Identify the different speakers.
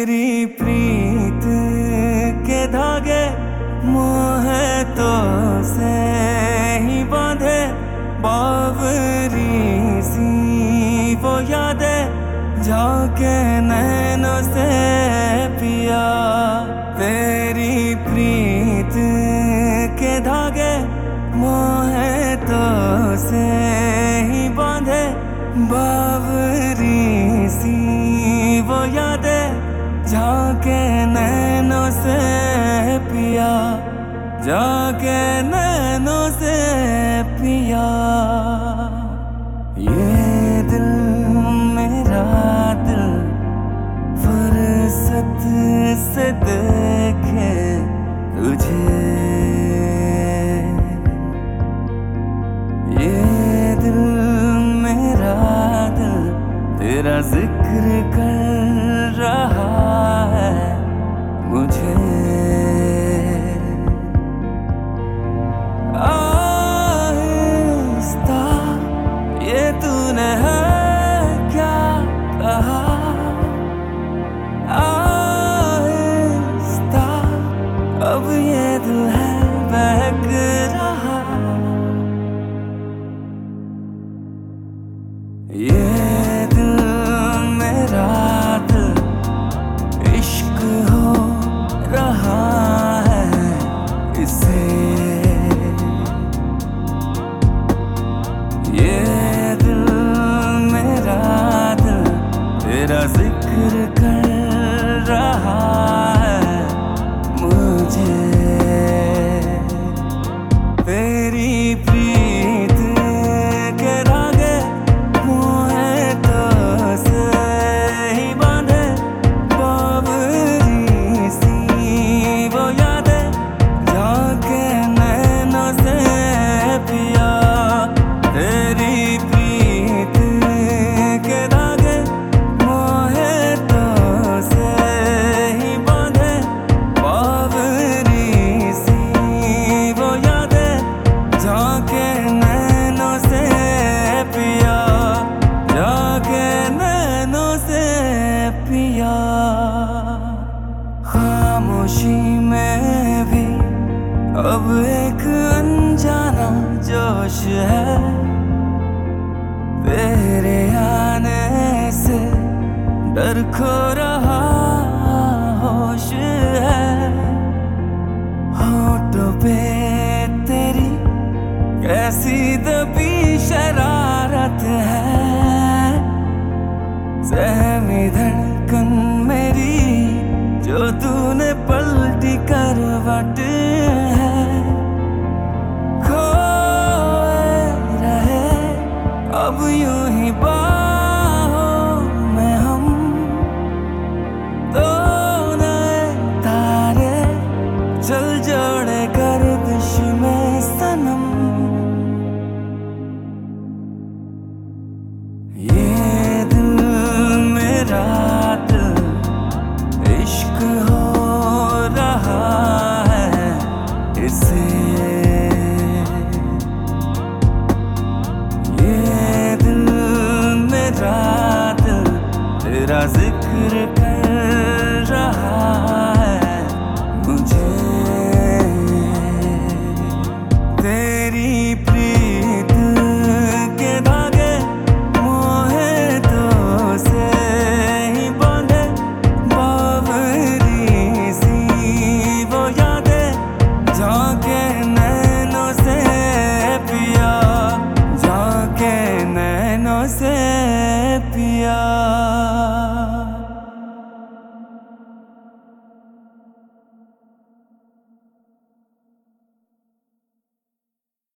Speaker 1: तेरी प्रीत के धागे मोहे तो से ही बांधे, बावरी सी वो यादें जाके नैनों से पिया। तेरी प्रीत के धागे मोहे तो से ही बांधे, बावरी सी वो यादें जाके नैनों से पिया, जाके नैनों से पिया। ये दिल मेरा दिल फुर्सत से देखे तुझे, ये दिल मेरा दिल तेरा जिक्र कर रहा है मुझे। आहिस्ता ये तूने है क्या कहा, आहिस्ता अब ये दिल है बहक रहा। ये दिल मेरा दिल इश्क हो रहा है इसे, ये दिल मेरा दिल तेरा जिक्र कर रहा है मुझे। तेरी प्रीत के धागे मोहे तो से ही बांधे, बावरी सी वो यादें जाके नैनों से पिया। तेरी प्रीत के धागे मोहे तो से ही बांधे, बावरी सी वो यादें जाके नैनों से पिया, जाके नैनों से पिया। खामोशी में भी अब एक अनजाना जोश है, तेरे आने से डर खो रहा होश है। होठों पे तेरी कैसी दबी शरारत है, सहमी धड़कन मेरी जो तूने पलटी करवट है। खोए रहे अब यूं ही बाहों में हम, दो नए तारे चल जोड़े गर्दिश में सनम। ये दिल मेरा दिल इश्क हो रहा है इसे, ये दिल मेरा दिल तेरा जिक्र कर रहा है मुझे। तेरी प्रीत के धागे मोहे तो से ही बांधे, बावरी सी वो यादें जाके नैनों से पिया, जाके नैनों से पिया।